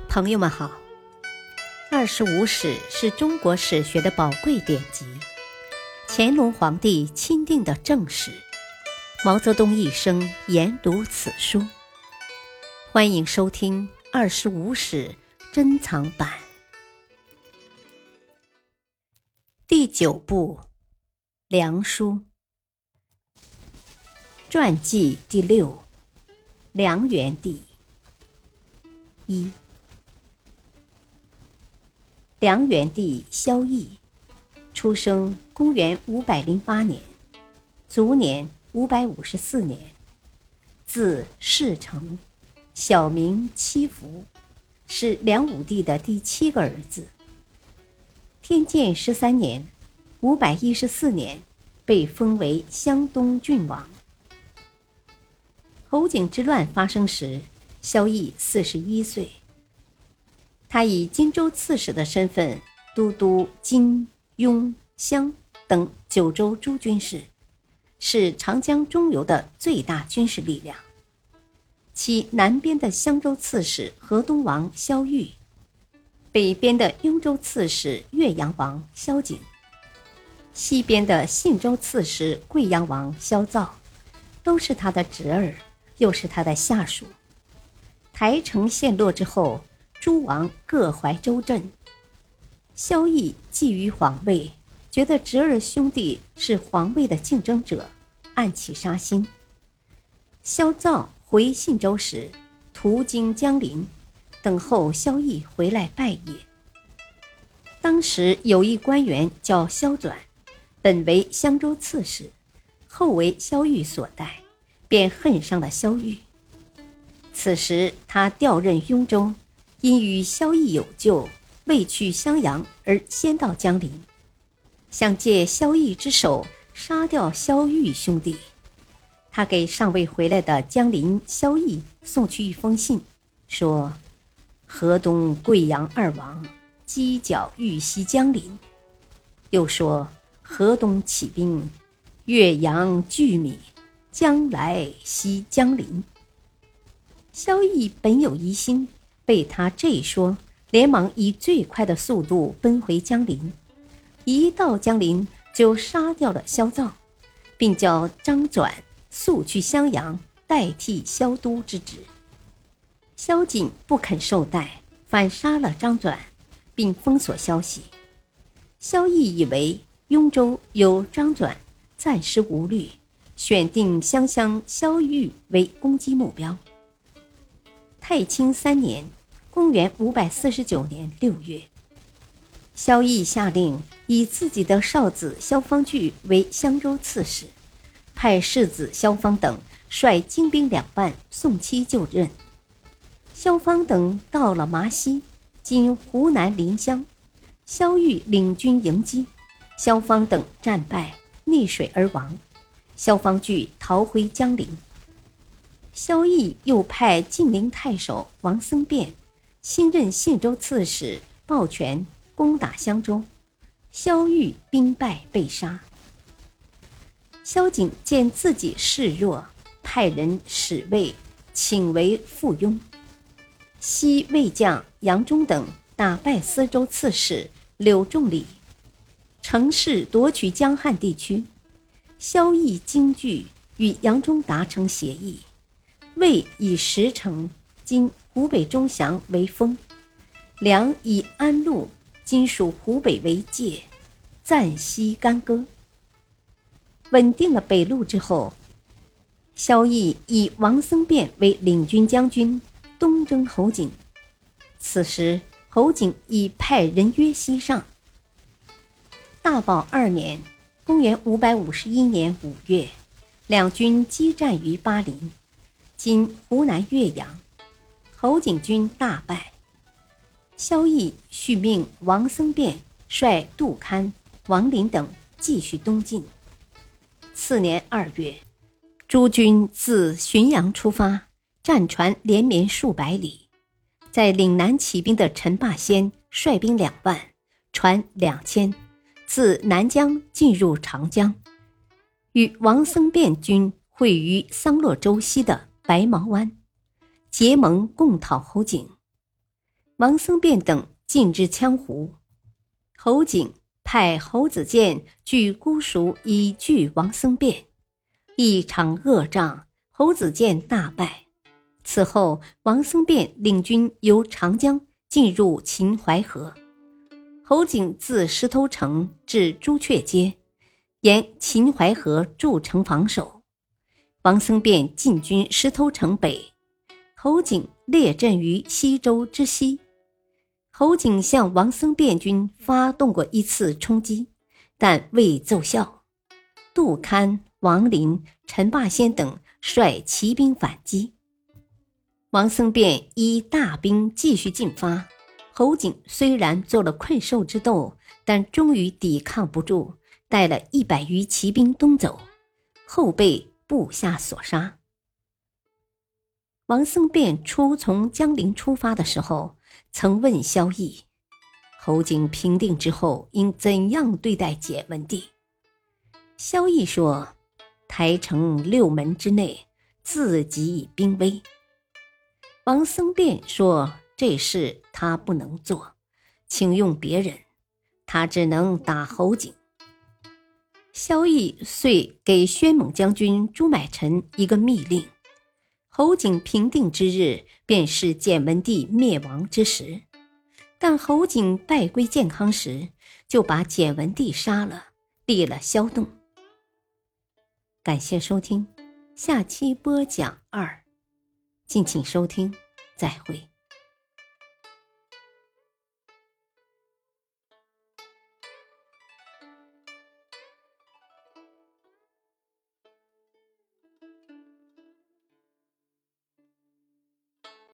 朋友们好，《25史》是中国史学的宝贵典籍，乾隆皇帝钦定的正史，毛泽东一生研读此书。欢迎收听《25史》珍藏版第9部《梁书》传记第6，梁元帝。1。梁元帝萧绎，出生公元508年，卒年554年，字世成，小名戚福，是梁武帝的第7个儿子。天监13年514年被封为湘东郡王。侯景之乱发生时，萧绎41岁。他以荆州刺史的身份都督荆、雍、襄等9州诸军事，是长江中游的最大军事力量。其南边的襄州刺史河东王萧玉，北边的雍州刺史岳阳王萧景，西边的信州刺史贵阳王萧造，都是他的侄儿，又是他的下属。台城陷落之后，诸王各怀州镇。萧绎觊觎皇位，觉得侄儿兄弟是皇位的竞争者，暗起杀心。萧造回信州时，途经江陵，等候萧绎回来拜谒。当时有一官员叫萧转，本为襄州刺史，后为萧玉所代，便恨上了萧玉。此时他调任雍州，因与萧绎有旧，未去襄阳而先到江陵，想借萧绎之手杀掉萧玉兄弟。他给尚未回来的江陵萧绎送去一封信，说河东贵阳2王犄角欲袭江陵，又说河东起兵，岳阳拒米，将来袭江陵。萧绎本有疑心，被他这一说，连忙以最快的速度奔回江陵，一到江陵就杀掉了萧造，并叫张转速去襄阳代替萧都之职。萧瑾不肯受代，反杀了张转，并封锁消息。萧绎以为雍州有张转，暂时无虑，选定湘乡萧玉为攻击目标。太清3年公元549年6月，萧绎下令以自己的少子萧方具为襄州刺史，派世子萧方等率精兵2万送期就任。萧方等到了麻西，今湖南临湘，萧玉领军迎击，萧方等战败，溺水而亡，萧方具逃回江陵。萧绎又派晋陵太守王僧辩新任信州刺史鲍全攻打襄州，萧玉兵败被杀。萧瑾见自己势弱，派人使卫请为附庸。西魏将杨忠等打败司州刺史柳仲礼，乘势夺取江汉地区。萧绎惊惧，与杨忠达成协议，魏以石城今湖北钟祥为封，梁以安陆今属湖北为界，暂息干戈。稳定了北路之后，萧绎以王僧辩为领军将军，东征侯景。此时侯景已派人约西上。大宝2年公元551年5月，两军激战于巴陵，今湖南岳阳，侯景军大败。萧绎续命王僧辩率杜堪、王林等继续东进。次年2月，诸军自浔阳出发，战船连绵数百里，在岭南起兵的陈霸先率兵2万，船2000，自南江进入长江，与王僧辩军会于桑洛州西的白毛湾，结盟共讨侯景。 王僧辩等进至羌胡。侯景派侯子建据姑孰以拒王僧辩，一场恶仗，侯子建大败。此后，王僧辩领军由长江进入秦淮河，侯景自石头城至朱雀街，沿秦淮河筑城防守。王僧辩进军石头城北，侯景列阵于西周之西。侯景向王僧辩军发动过一次冲击，但未奏效。杜堪、王林、陈霸先等率骑兵反击。王僧辩依大兵继续进发，侯景虽然做了困兽之斗，但终于抵抗不住，带了100余骑兵东走，后被部下所杀。王僧辩初从江陵出发的时候，曾问萧绎，侯景平定之后应怎样对待简文帝？萧绎说，台城6门之内，自己以兵威。王僧辩说，这事他不能做，请用别人，他只能打侯景。萧绎遂给宣猛将军朱买臣一个密令，侯景平定之日，便是简文帝灭亡之时。但侯景败归建康时，就把简文帝杀了，立了萧栋。感谢收听，下期播讲2，敬请收听，再会。